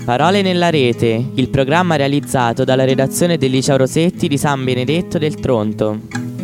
Parole nella rete, il programma realizzato dalla redazione del Liceo Rosetti di San Benedetto del Tronto.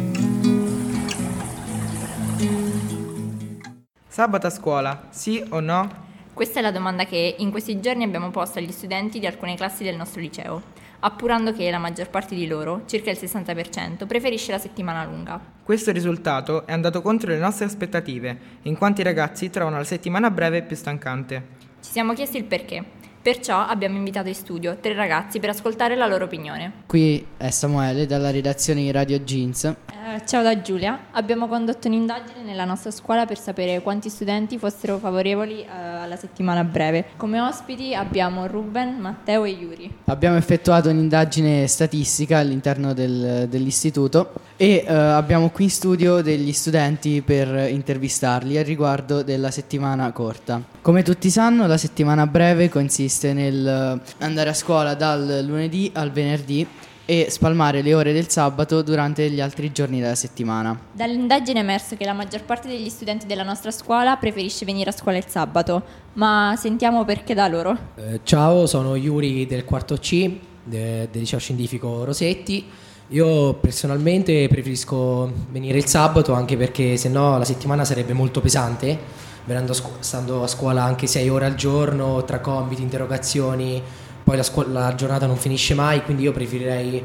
Sabato a scuola, sì o no? Questa è la domanda che in questi giorni abbiamo posto agli studenti di alcune classi del nostro liceo, appurando che la maggior parte di loro, circa il 60%, preferisce la settimana lunga. Questo risultato è andato contro le nostre aspettative, in quanto i ragazzi trovano la settimana breve più stancante. Ci siamo chiesti il perché. Perciò abbiamo invitato in studio 3 ragazzi per ascoltare la loro opinione. Qui è Samuele dalla redazione di Radio Jeans. Ciao da Giulia. Abbiamo condotto un'indagine nella nostra scuola per sapere quanti studenti fossero favorevoli alla settimana breve. Come ospiti abbiamo Ruben, Matteo e Yuri. Abbiamo effettuato un'indagine statistica all'interno dell'istituto e abbiamo qui in studio degli studenti per intervistarli a riguardo della settimana corta. Come tutti sanno, la settimana breve consiste nel andare a scuola dal lunedì al venerdì e spalmare le ore del sabato durante gli altri giorni della settimana. Dall'indagine è emerso che la maggior parte degli studenti della nostra scuola preferisce venire a scuola il sabato, ma sentiamo perché da loro. Ciao, sono Yuri del quarto C del liceo scientifico Rosetti. Io personalmente preferisco venire il sabato, anche perché sennò la settimana sarebbe molto pesante, stando a scuola anche 6 ore al giorno tra compiti, interrogazioni. Poi la giornata non finisce mai, quindi io preferirei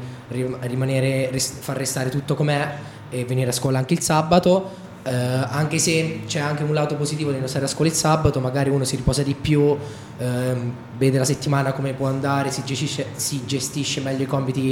far restare tutto com'è e venire a scuola anche il sabato, anche se c'è anche un lato positivo di non stare a scuola il sabato, magari uno si riposa di più, vede la settimana come può andare, si gestisce meglio i compiti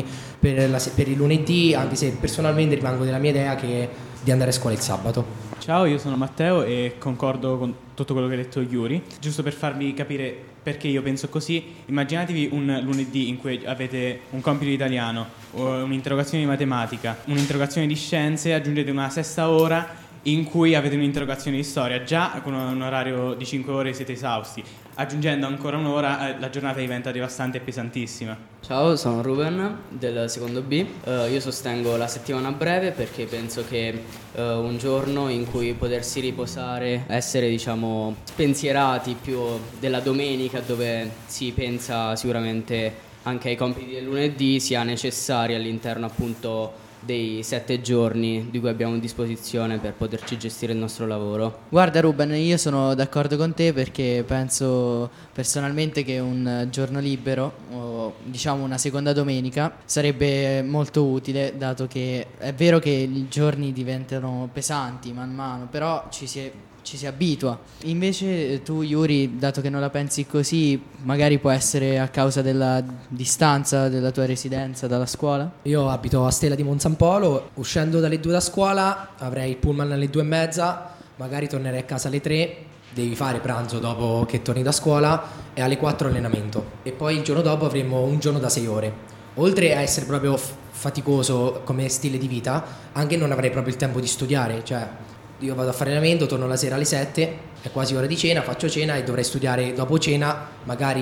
per il lunedì, anche se personalmente rimango della mia idea di andare a scuola il sabato. Ciao, io sono Matteo e concordo con tutto quello che ha detto Yuri. Giusto per farvi capire perché io penso così, immaginatevi un lunedì in cui avete un compito di italiano, un'interrogazione di matematica, un'interrogazione di scienze, aggiungete una sesta ora in cui avete un'interrogazione di storia. Già con un orario di 5 ore siete esausti, aggiungendo ancora un'ora la giornata diventa devastante e pesantissima. Ciao, sono Ruben del secondo B. Io sostengo la settimana breve perché penso che un giorno in cui potersi riposare, essere spensierati più della domenica, dove si pensa sicuramente anche ai compiti del lunedì, sia necessario all'interno appunto dei 7 giorni di cui abbiamo a disposizione per poterci gestire il nostro lavoro. Guarda Ruben, io sono d'accordo con te perché penso personalmente che un giorno libero o una seconda domenica sarebbe molto utile, dato che è vero che i giorni diventano pesanti man mano, però ci si abitua. Invece tu Yuri, dato che non la pensi così, magari può essere a causa della distanza della tua residenza dalla scuola? Io abito a Stella di Monzampolo, uscendo dalle 2 da scuola avrei il pullman alle 2:30, magari tornerei a casa alle 3, devi fare pranzo dopo che torni da scuola e alle 4 allenamento, e poi il giorno dopo avremo un giorno da 6 ore. Oltre a essere proprio faticoso come stile di vita, anche non avrei proprio il tempo di studiare, io vado a fare allenamento, torno la sera alle 7, è quasi ora di cena, faccio cena e dovrei studiare dopo cena magari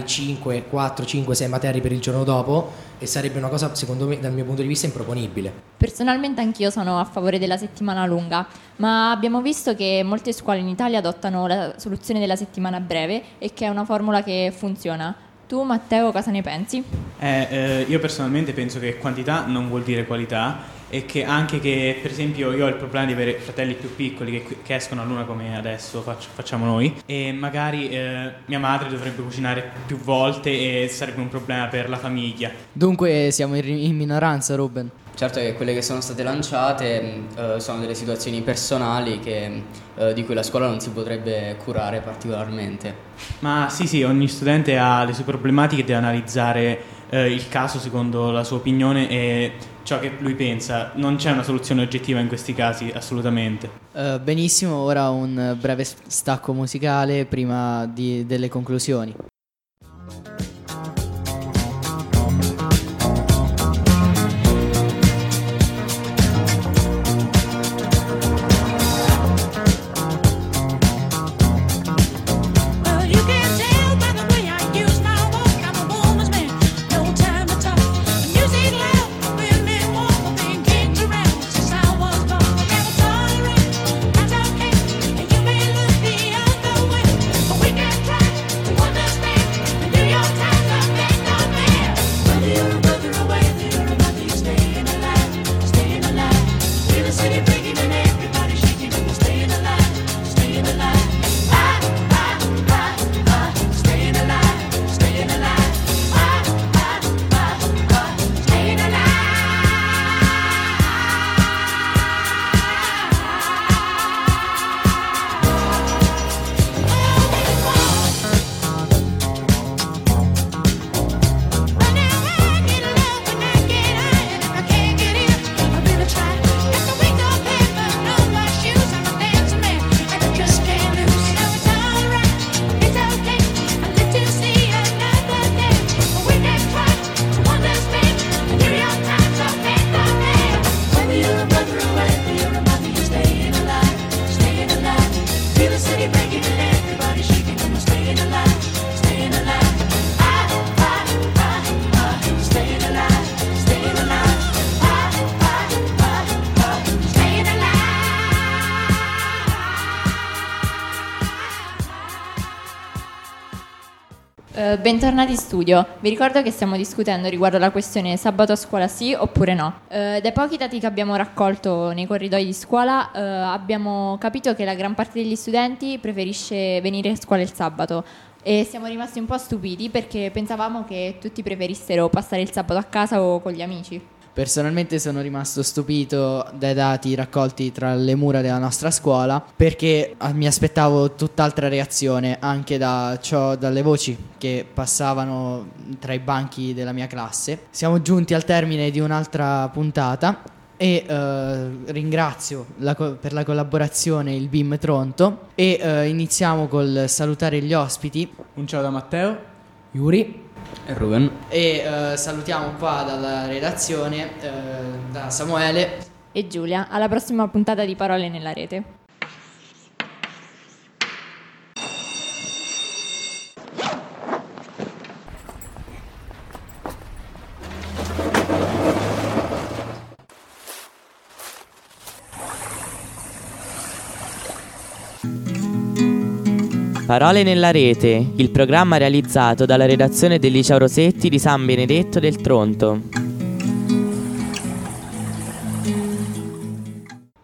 4, 5, 6 materie per il giorno dopo, e sarebbe una cosa, secondo me, dal mio punto di vista, improponibile. Personalmente anch'io sono a favore della settimana lunga, ma abbiamo visto che molte scuole in Italia adottano la soluzione della settimana breve e che è una formula che funziona. Tu Matteo cosa ne pensi? Io personalmente penso che quantità non vuol dire qualità, e che anche che per esempio io ho il problema di avere fratelli più piccoli che escono a luna come adesso facciamo noi, e magari mia madre dovrebbe cucinare più volte e sarebbe un problema per la famiglia. Dunque siamo in minoranza, Ruben. Certo che quelle che sono state lanciate sono delle situazioni personali di cui la scuola non si potrebbe curare particolarmente. Ma sì, ogni studente ha le sue problematiche e deve analizzare il caso secondo la sua opinione e ciò che lui pensa. Non c'è una soluzione oggettiva in questi casi, assolutamente. Benissimo, ora un breve stacco musicale prima delle conclusioni. Understand Bentornati in studio. Vi ricordo che stiamo discutendo riguardo la questione sabato a scuola sì oppure no. Dai pochi dati che abbiamo raccolto nei corridoi di scuola abbiamo capito che la gran parte degli studenti preferisce venire a scuola il sabato e siamo rimasti un po' stupiti perché pensavamo che tutti preferissero passare il sabato a casa o con gli amici. Personalmente sono rimasto stupito dai dati raccolti tra le mura della nostra scuola perché mi aspettavo tutt'altra reazione anche dalle voci che passavano tra i banchi della mia classe. Siamo giunti al termine di un'altra puntata e ringrazio per la collaborazione il BIM Tronto e iniziamo col salutare gli ospiti. Un ciao da Matteo, Yuri. E Ruben. E salutiamo qua dalla redazione da Samuele E Giulia, alla prossima puntata di Parole nella Rete. Parole nella Rete, il programma realizzato dalla redazione del Liceo Rosetti di San Benedetto del Tronto.